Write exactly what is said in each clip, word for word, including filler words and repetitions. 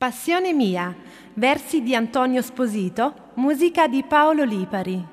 Passione mia, versi di Antonio Sposito, musica di Paolo Lipari.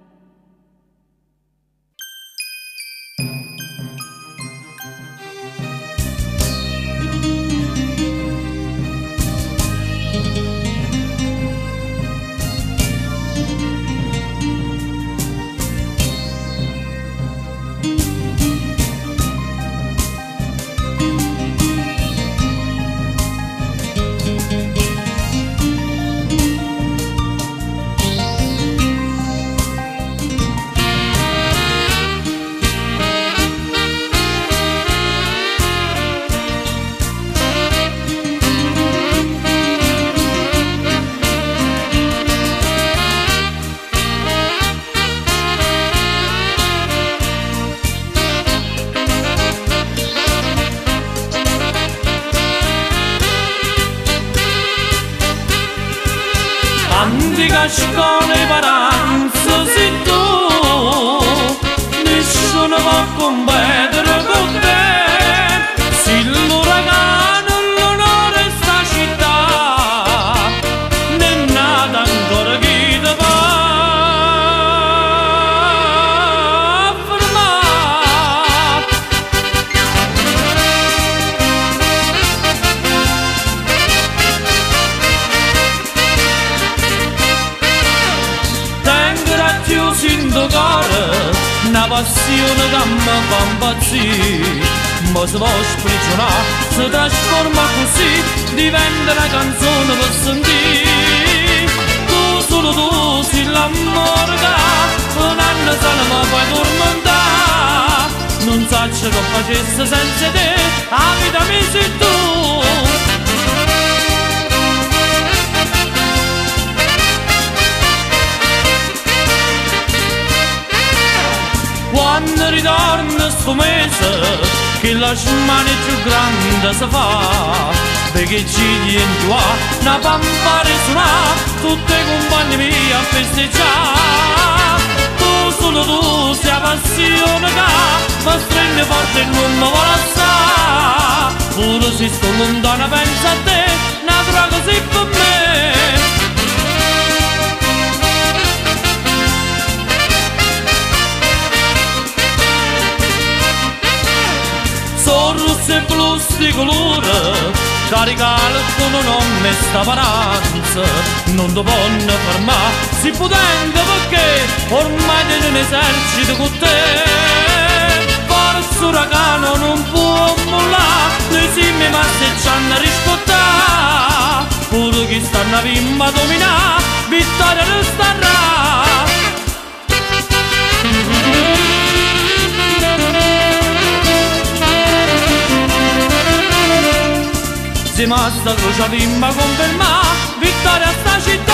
Antica scuola e paranza sei tu, nessuno può competere con te. Se l'uragano l'onore sta città, non è nata ancora chi ti fa fermare. Sinto cuore, una passione che mi fa impazzire, ma se vuoi sprigionare, si trasforma così, diventa una canzone per sentire. Tu, solo tu, sei l'amore che un anno se ne mi puoi tormentare. Non so che facesse senza te, la vita mi sei tu. Quando ritorna sto mese, che la smane più grande si fa, perché ci viene qua, una pampare suona, tutti i compagni miei a festeggiare. Tu, solo tu, sei la passione che mi strenne forte e non mi vuole assare. Pure se sto lontana penso a te, una droga sei per me. Rosse e blu di colore, caricare con un'onesta paranza, non ti vanno fermare, si potente perché ormai te ne esercito con te. Forza uragano non può mollare, noi siamo matti ci hanno rispettato, pure chi stanno a vimma dominare, vittoria resterà. Se massa croce vimba conferma, vittoria sta città.